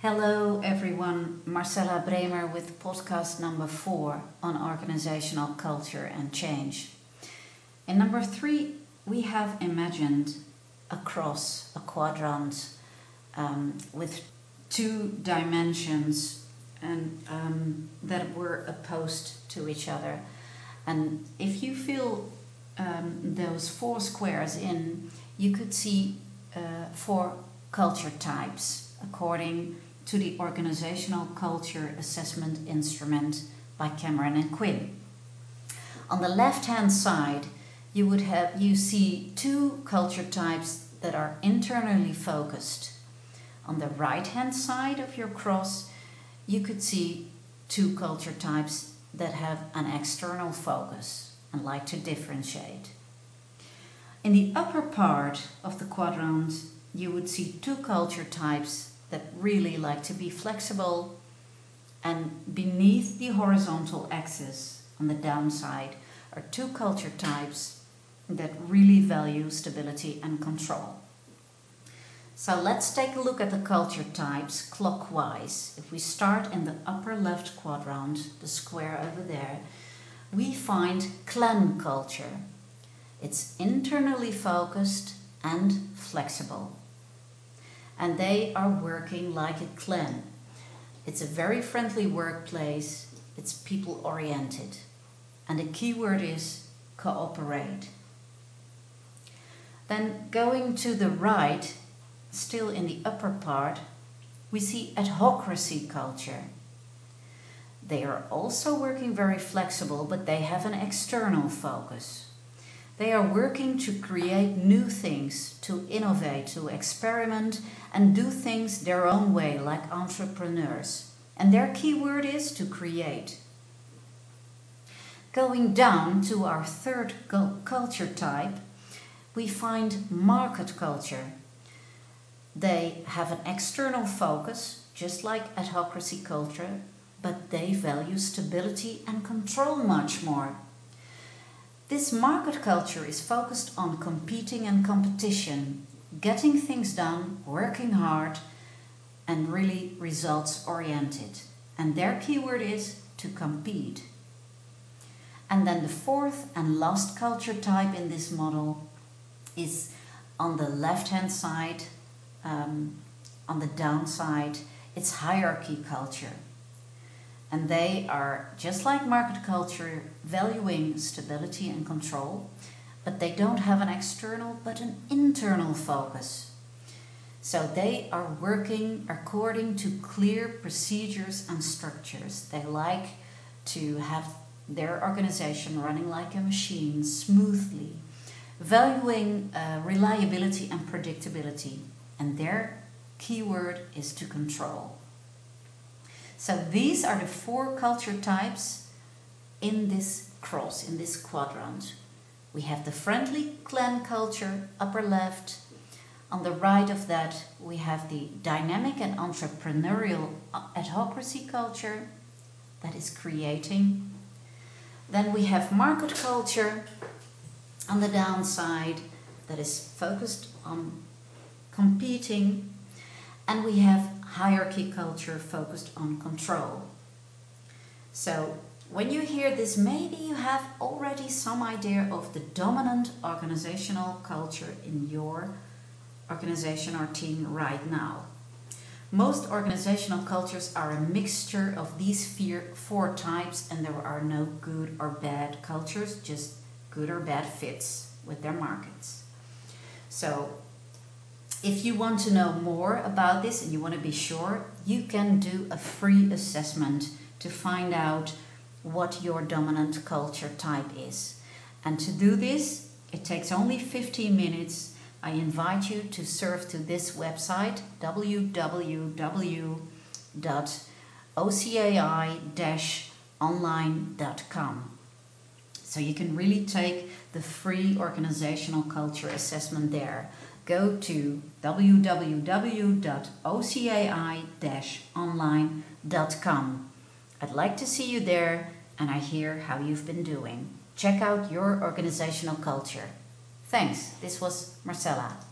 Hello everyone, Marcella Bremer with podcast number 4 on organizational culture and change. In number 3, we have imagined a cross, a quadrant with 2 dimensions and that were opposed to each other. And if you fill those 4 squares in, you could see 4 culture types according to the Organizational Culture Assessment Instrument by Cameron and Quinn. On the left-hand side, you see 2 culture types that are internally focused. On the right-hand side of your cross, you could see 2 culture types that have an external focus and like to differentiate. In the upper part of the quadrant, you would see 2 culture types that really like to be flexible, and beneath the horizontal axis on the downside are 2 culture types that really value stability and control. So let's take a look at the culture types clockwise. If we start in the upper left quadrant, the square over there, we find clan culture. It's internally focused and flexible. And they are working like a clan. It's a very friendly workplace. It's people-oriented. And the key word is cooperate. Then going to the right, still in the upper part, we see adhocracy culture. They are also working very flexible, but they have an external focus. They are working to create new things, to innovate, to experiment and do things their own way, like entrepreneurs. And their key word is to create. Going down to our third culture type, we find market culture. They have an external focus, just like adhocracy culture, but they value stability and control much more. This market culture is focused on competing and competition, getting things done, working hard, and really results oriented. And their keyword is to compete. And then the fourth and last culture type in this model is on the left-hand side, on the downside, it's hierarchy culture. And they are, just like market culture, valuing stability and control, but they don't have an external but an internal focus. So they are working according to clear procedures and structures. They like to have their organization running like a machine smoothly, valuing reliability and predictability. And their keyword is to control. So these are the 4 culture types in this cross, in this quadrant. We have the friendly clan culture, upper left. On the right of that, we have the dynamic and entrepreneurial adhocracy culture that is creating. Then we have market culture on the downside that is focused on competing. And we have hierarchy culture focused on control. So when you hear this, maybe you have already some idea of the dominant organizational culture in your organization or team right now. Most organizational cultures are a mixture of these 4 types, and there are no good or bad cultures, just good or bad fits with their markets. So if you want to know more about this and you want to be sure, you can do a free assessment to find out what your dominant culture type is. And to do this, it takes only 15 minutes. I invite you to surf to this website, www.ocai-online.com. So you can really take the free organizational culture assessment there. Go to www.ocai-online.com. I'd like to see you there, and I hear how you've been doing. Check out your organizational culture. Thanks. This was Marcella.